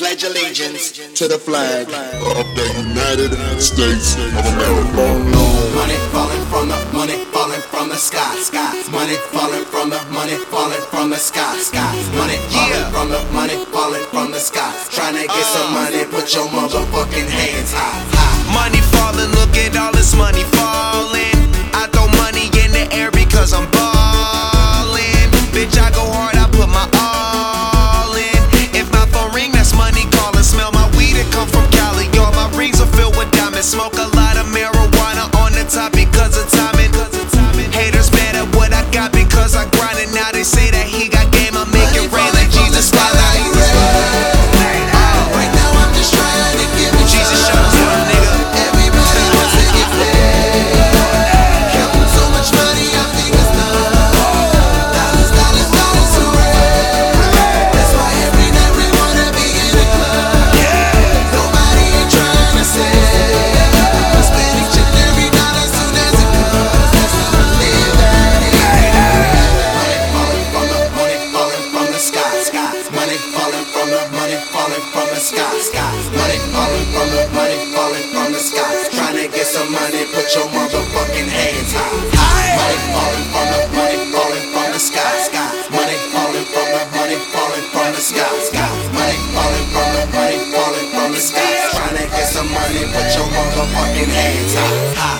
pledge allegiance to the flag of the United States of America. Money falling from the sky. Money falling from the sky. Money falling from the sky. Trying to get some money, put your motherfucking hands high. Money falling, look at all this money falling. I throw money in the air because I'm ballin'. Bitch, I go hard, I put my all in. If my phone ring, that's money calling. Smell my weed, it come from Cali. All my rings are filled with diamonds. Smoke a lot of marijuana on the top because of timing. Haters mad at what I got because I grind it. Now they say that he got game, I make it rain like Jesus style. Right now I'm just trying to give it Jesus show us love, nigga. Everybody wants to get paid. Counting so much money, I think it's love. Dollars, hooray. That's why every night we wanna be in the club. Nobody ain't trying to say spend each and every dollar soon as it comes. Let's live that it. Money falling from the sky. Money falling from the sky. Money falling from the sky. Trying to get some money, put your motherfucking hands high. Money falling from the sky. Money falling from the sky. Money falling from the sky. Trying to get some money, put your motherfucking hands high.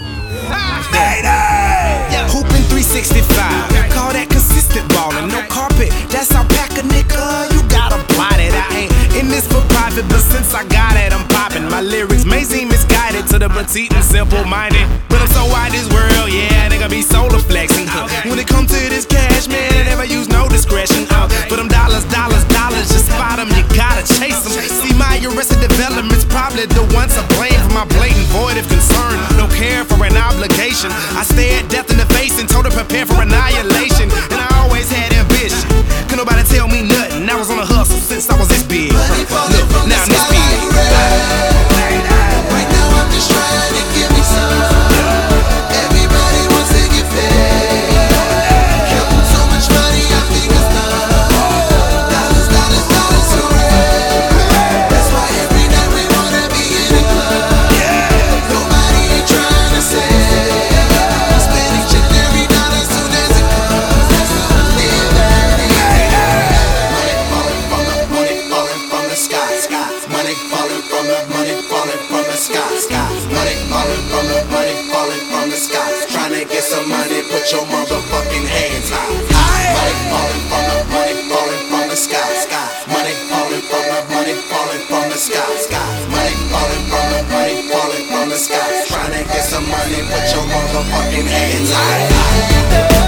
Hooping 365, call that consistent ballin'. No carpet, that's our pack a nigga. You gotta plot it. I ain't in this for profit, but since I got it, I'm poppin'. My lyrics may seem misguided to the petite and simple-minded, but I'm so wide this world, yeah, nigga be solar flexing. When it comes to this cash, man, I never use no discretion. But them dollars, just spot them, you gotta chase them. See, my arrested development's probably the ones to blame for my blatant void of concern. No care for an obligation. I stare at death in the face and told her prepare for annihilation. And I always had ambition. Could nobody tell me nothing. I was on a hustle since I was this big. Look, now I'm this big. Right now I'm just trying to give me some. Everybody wants to get paid. Counting so much money, I think it's love. Dollars, hooray. That's why every night we wanna be in the club. Nobody ain't trying to say spend each and every dollar soon as it comes. Let's live that it. Money falling from the sky. Money falling from the sky. Money falling from the sky. Trying to get some money, put your motherfucking hands high. Money falling from the sky. Money falling from the sky. Money falling from the sky. Trying to get some money, put your motherfucking hands high.